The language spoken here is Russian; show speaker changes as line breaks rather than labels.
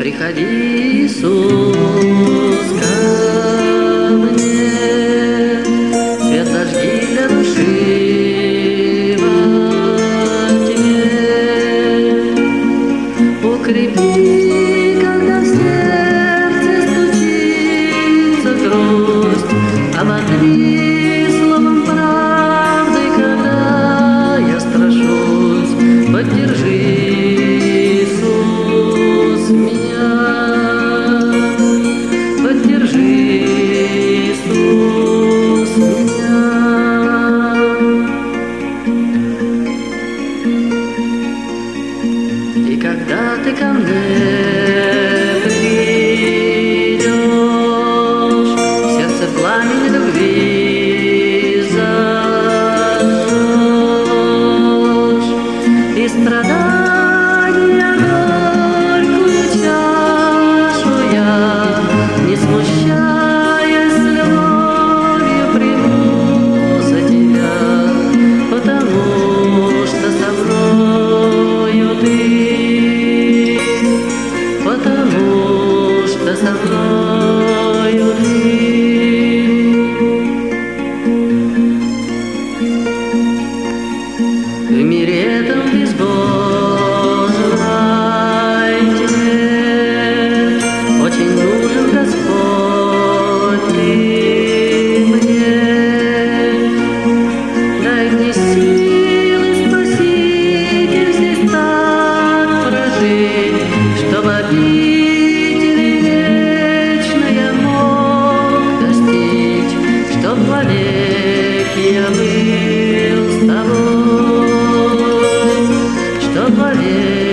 Приходи, Иисус, ко мне, свет зажги для души во тьме. Укрепи, когда в сердце стучится грусть, ободри словом правды, когда я страшусь. Поддержи, Иисус, меня, поддержи, Иисус, меня. И когда ты ко мне придешь, в сердце пламень любви зажжешь, и страдания горькую чашу я, не смущаясь, с любовью приму за тебя, потому что со мною ты, потому что со мною ты. В мире этом безбожной тьме очень нужен Господь ты мне. Дай мне силы, Спаситель, здесь так прожить, чтоб обители вечной я мог достичь, чтоб вовеки я был с тобой, чтоб вовеки